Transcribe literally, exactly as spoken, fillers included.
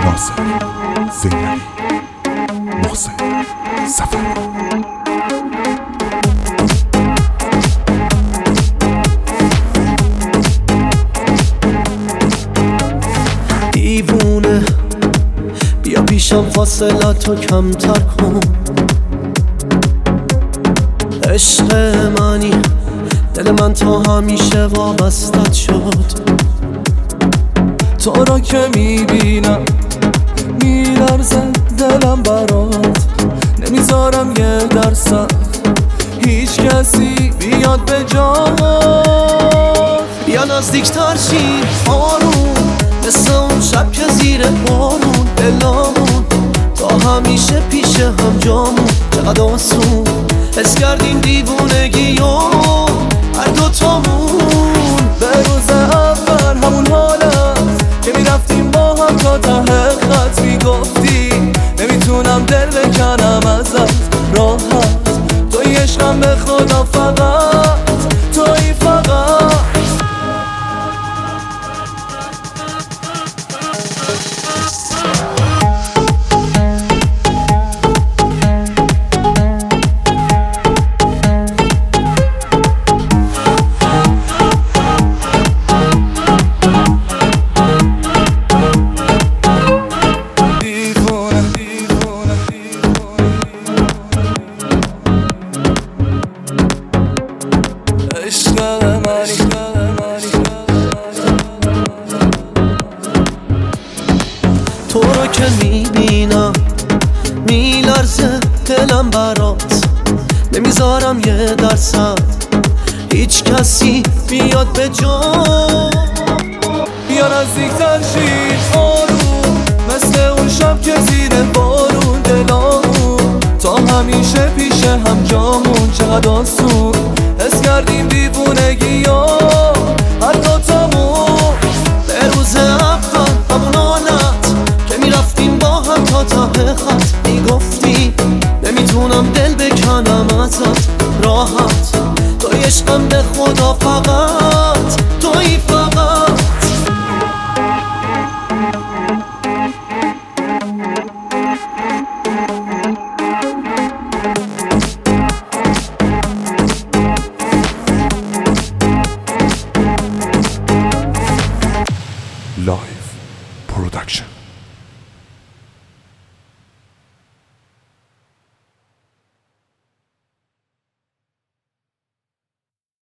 ناصر زینبی محسن سفر دیوونه بیا پیشم فاصلاتو کمتر کن عشق منی دل من تا همیشه وابستت شد تو را که میبینم میلرزه دلم برات نمیذارم یه درصد هیچ کسی بیاد به جات بیا نزدیکتر شی آروم مثل اون شب که زیر بارون دلامون تا همیشه پیش هم جامون چقدر آسون حس کردیم دیوونگیو هر دوتامون به روز اول همون حالت که میرفتیم با هم تا ته خط میگفتی نمیتونم دل بکنم ازت راحت توی عشقم به خدا فقط توی فقط تو رو که میبینم میلرزه دلم برات نمیذارم یه درصد هیچ کسی بیاد به جا بیا نزدیکتر شی آروم مثل اون شب که زیر بارون دلامون تا همیشه پیش هم جامون چقدر آسون حس کردیم دیوونگی ها هر دوتامون به روز اول همون حالت که میرفتیم با هم تا ته خط میگفتی نمیتونم دل بکنم ازت راحت توی عشقم به خدا فقط توی فقط لایف پرودکشن.